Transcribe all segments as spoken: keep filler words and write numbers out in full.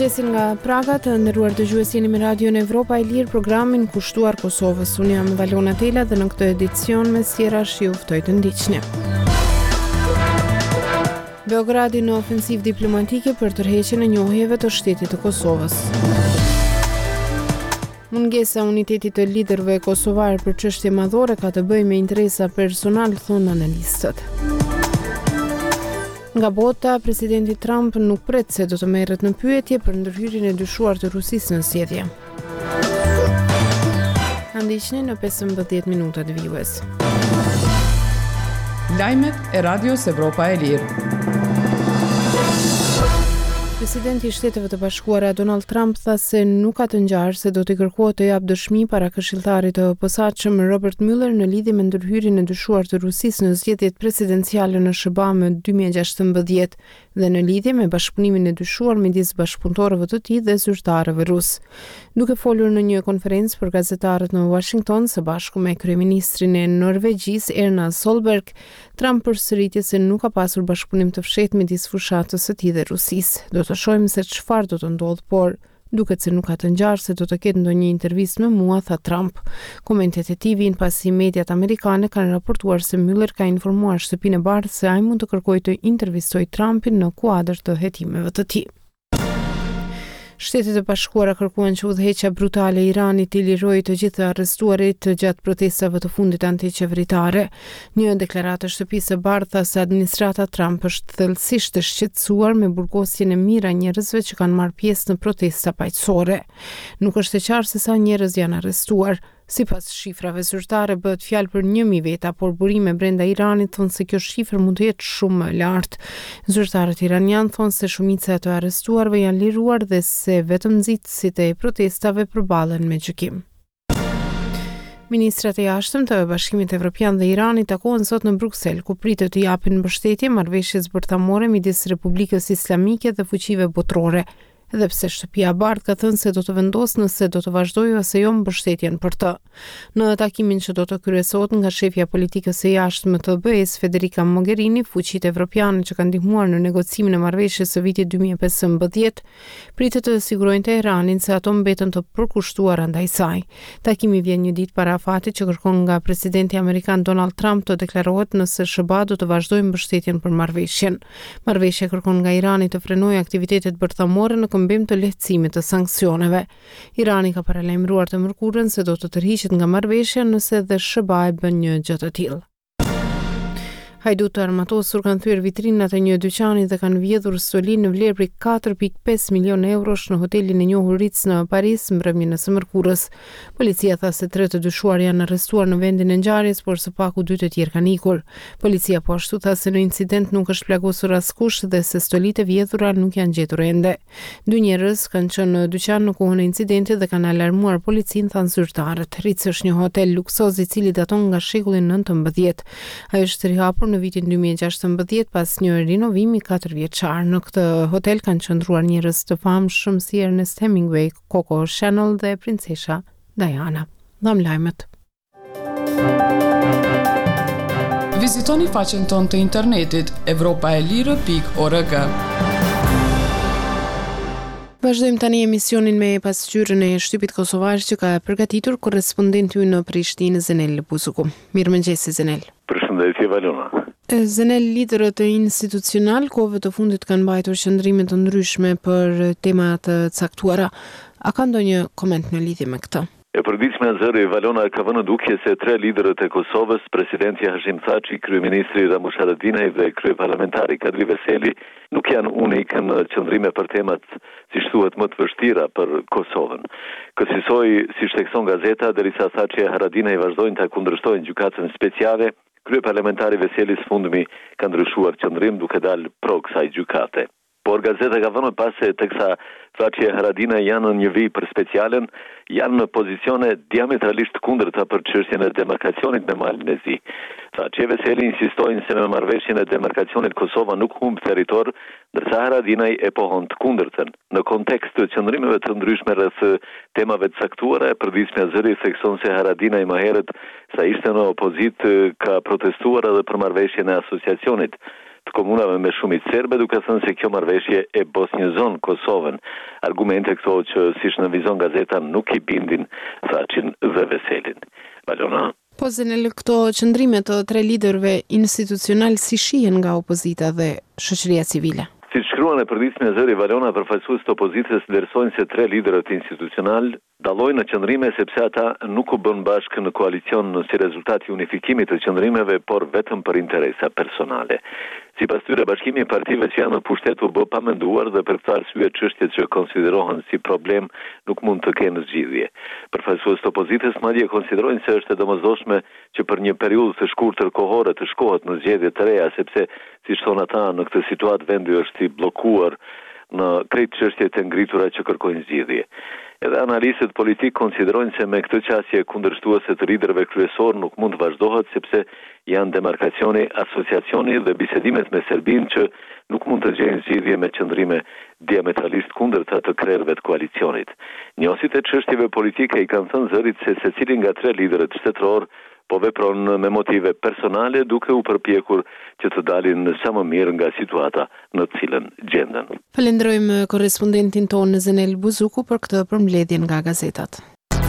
Mirëmëngjesin nga Praga, të nderuar dëgjues, jeni me Radion Evropa e Lirë, programin kushtuar Kosovës. Unë jam Valona Tela dhe në këtë edicion me sjerash ju ftoj të ndiqni. Beogradi në ofensiv diplomatike për tërheqjen e njohjeve të shtetit të Kosovës. Mungesa unitetit të liderëve kosovar për çështje madhore ka të bëjë me interesa personal, thonë analistët. Nga bota, presidenti Trump nuk pret se do të merret në pyetje për ndërhyrjen e dyshuar të Rusisë në zgjedhje. Ndiqni në pesëmbëdhjetë minutat vijues. Lajmet e Radios Evropa e Lirë. Presidenti i Shteteve të Bashkuara Donald Trump tha se nuk ka të ngjarë se do t'i kërkohet të jap dëshmi para këshilltarit të posaçëm Robert Mueller në lidhje me ndërhyrjen e dyshuar të Rusisë në zgjedhjet presidenciale në S B A më dy mijë e gjashtëmbëdhjetë dhe në lidhje me bashkëpunimin e dyshuar midis bashkëpunëtorëve të tij dhe zyrtarëve rus. Duke folur në një konferencë për gazetarët në Washington së bashku me kryeministrin e Norvegjisë Erna Solberg, Trump përsëriti se nuk ka pasur bashkëpunim të fshehtë midis fushatës së tij dhe Rusisë. Do të shohim se çfarë do të ndodhë, por duket se nuk ka të ngjarë se do të ketë ndonjë intervistë me mua, tha Trump. Komentet e tij vijnë pasi mediat amerikane kanë raportuar se Mueller ka informuar Shtëpinë e Bardhë se ai mund të kërkojë të intervistojë Trumpin në kuadër të hetimeve të tij. Shtetet e Bashkuara kërkuan që udhëheqja brutale e Iranit i lirojë të gjithë të arrestuarit gjatë protestave të fundit antiqeveritare. Një deklaratë e Shtëpisë së Bardhë tha se administrata Trump është thellësisht e shqetësuar me burgosjen e mira njerëzve që kanë marrë pjesë në protesta paqësore. Nuk është e qartë se sa njerëz janë arrestuar. Sipas shifrave zyrtare bëhet fjalë për një mijë veta, por burime brenda Iranit thonë se kjo shifër mund të jetë shumë më lartë. Zyrtarët iranian thonë se shumica e të arrestuarve janë liruar dhe se vetëm nxitësit e protestave përballen me gjykim. Ministrat e jashtëm të Bashkimit Evropian dhe Iranit takohen sot në Bruksel, ku pritet të japin mbështetje marrëveshjes bërthamore midis Republikës Islamike dhe fuqive botërore. Edhe pse Shtëpia e Bardhë ka thënë se do të vendosë nëse do të vazhdojë ose jo mbështetjen për të. Në takimin që do të kryesohet nga shefja politikës së jashtme të B E-s Federica Mogherini, fuqitë evropiane që kanë ndihmuar në negocimin e marrëveshjes së vitit dy mijë e pesëmbëdhjetë, pritet të sigurojnë Teheranin se ato mbeten të përkushtuara ndaj saj. Takimi vjen një ditë para afatit që kërkon nga presidenti amerikan Donald Trump të deklarohet nëse S B A do të vazhdojë mbështetjen për marrëveshjen. Marrëveshja kërkon nga Irani të frenojë aktivitetet bërthamore në mbim të lehtësimit të sanksioneve. Irani ka paralajmëruar të mërkurën se do të tërhiqet nga marrëveshja nëse dhe S B A e bën një gjë të tillë. Hajdut të armatosur kanë thyer vitrinat e një dyqani dhe kanë vjedhur stolin në vlerë prej katër pikë pesë milionë eurosh në hotelin e njohur Ritz në Paris mbrëmjen e së mërkurës. Policia tha se tre të dyshuar janë arrestuar në vendin e ngjarjes, por së paku dy të tjerë kanë ikur. Policia po ashtu tha se në incident nuk është plagosur askush dhe se stolitë e vjedhura nuk janë gjetur ende. Dy njerëz kanë qenë në dyqan në kohën e incidentit dhe kanë alarmuar policinë, thanë zyrtarët. Ritz është një hotel luksoz i cili daton nga shekulli nëntëmbëdhjetë. Ai është rihapur në vitin dy mijë e gjashtëmbëdhjetë pas një rinovimi katër vjeçar. Në këtë hotel kanë qëndruar njerëz të famshëm si Ernest Hemingway, Coco Chanel dhe princesha Diana. Dham lajmet. Vizitoni faqen tonë të internetit evropaelire pikë org. Vazhdojmë tani emisionin me pasqyrën e shtypit kosovar që ka përgatitur korrespondenti ynë në Prishtinë, Zenel Buzuku. Mirëmëngjes Zenel. Përshëndetje Valona. Zenel, liderët e institucional kohëve të fundit kanë mbajtur qëndrime të ndryshme për tema të caktuara. A ka ndonjë koment në lidhje me këtë? E përditshme zëri Valona ka vënë dukje se tre liderët e Kosovës, presidenti Hashim Thaçi, kryeministri Ramush Haradinaj dhe kryeparlamentari Kadri Veseli, nuk janë unikë në qëndrime për temat, siç thuhet, më të vështira për Kosovën. Kësaj, siç thekson gazeta, derisa Thaçi e Haradinaj vazhdojnë ta kundërshtojnë gjykatën speciale, kryeparlamentari Veseli së fundmi ka ndryshuar qëndrim duke dalë pro kësaj gjykate. Por gazeta ka vënë pas se teksa Thaçi e Haradinaj janë në një vijë për specialen, janë në pozicione diametralisht kundërta për çështjen e demarkacionit me malin e zi. Thaçi e Veseli insistojnë se me marrëveshjen e demarkacionit Kosova nuk humb territor, ndërsa Haradinaj e pohon të kundërtën. Në kontekst të qëndrimeve të ndryshme rreth temave të caktuara, e përditshmja zëri thekson se Haradinaj më herët sa ishte në opozit ka protestuar edhe për marrëveshjen e asociacionit. të komunave me shumicë serbe, duke thënë se kjo marrëveshje e bosnjëzon Kosovën. Argumente këto që siç në vizon gazeta nuk i bindin Thaçin dhe Veselin. Valona. Po Zenel, këto qëndrime të tre liderëve institucional si shihen nga opozita dhe shoqëria civile? Si shkruan e përditshme Zëri Valona, përfaqësues të opozitës vlerësojnë se tre liderët institucional dallojnë në qëndrime sepse ata nuk u bën bashkë në koalicion si rezultat i unifikimit të qëndrimeve, por vetëm për interesa personale. Sipas tyre, bashkimi i partive që janë në pushtet u bë pa menduar dhe për këtë arsye çështjet që konsiderohen si problem nuk mund të kenë zgjidhje. Përfaqësues të opozitës madje konsiderojnë se është e domosdoshme që për një periudhë të shkurtër kohore të shkohet në zgjedhje të reja, sepse siç thonë ata, në këtë situatë vendi është si bllokuar në krejt çështjet e ngritura që kërkojnë zgjidhje. Edhe analistët politik konsiderojnë se me këtë qasje kundërshtuese të liderëve kryesor nuk mund të vazhdohet sepse janë demarkacioni, asociacioni dhe bisedimet me Serbinë që nuk mund të gjejnë zgjidhje me qëndrime diametralisht kundërta të krerëve të koalicionit. Njohësit e çështjeve politike i kanë thënë Zërit se secili nga tre liderët shtetëror po vepron me motive personale duke u përpjekur që të dalin sa më mirë nga situata në të cilën gjenden. Falenderojmë korrespondentin tonë Zenel Buzuku për këtë përmbledhje nga gazetat.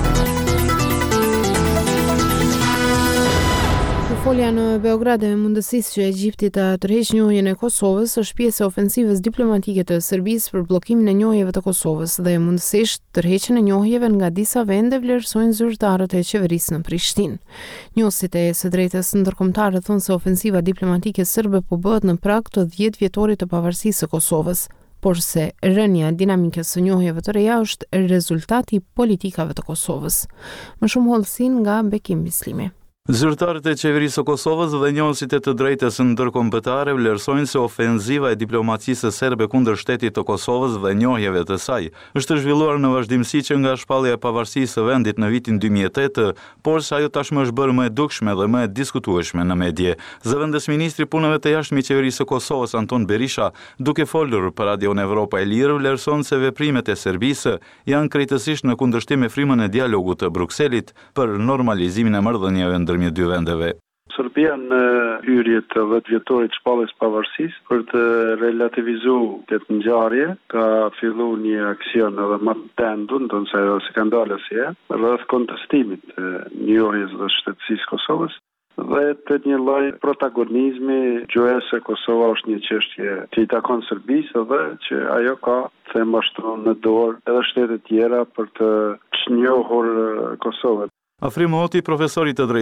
Folja në Beograd e mundësisë që Egjipti të tërheqë njohjen e Kosovës është pjesë e ofensivës diplomatike të Serbisë për bllokimin e njohjeve të Kosovës dhe mundësisht tërheqjen e njohjeve nga disa vende vlerësojnë zyrtarët e qeverisë në Prishtinë. Njohësit e së drejtës ndërkombëtare thonë se ofensiva diplomatike serbe po bëhet në prag të dhjetë vjetorit të pavarësisë së Kosovës, por se rënja dinamikës së njohjeve të reja është rezultati i politikave të Kosovës. Më shumë hollësin nga Bekim Bislimi. Zyrtarët e qeverisë së Kosovës dhe njohësit e të drejtës ndërkombëtare vlerësojnë se ofenziva e diplomacisë serbe kundër shtetit të Kosovës dhe njohjeve të saj është zhvilluar në vazhdimsi që nga shpallja e pavarësisë së vendit në vitin dy mijë e tetë, por sa ajo tashmë është bërë më e dukshme dhe më e diskutueshme në medje. Zëvendës ministri punëve të jashtme i qeverisë së Kosovës Anton Berisha, duke folur për Radion Evropa e Lirë, vlerëson se veprimet e Serbisë janë krejtësisht në kundërshtim me frymën e dialogut të Brukselit për normalizimin e marrëdhënieve ndërmjet dy vendeve. Serbia në hyrje të dhjetë vjetorit shpalljes pavarësisë për të relativizuar këtë ngjarje ka filluar një aksion edhe më të tendur, ndonse ajo se ka ndalë asnjë, rreth kontestimit të njohjes dhe shtetësisë Kosovës dhe të një lloj protagonizmi gjuajse Kosova është një çështje që i takon Serbisë dhe që ajo ka them ashtu në dorë edhe shtete tjera për të njohur Kosovën. Afrim Hoti, profesori të drejtë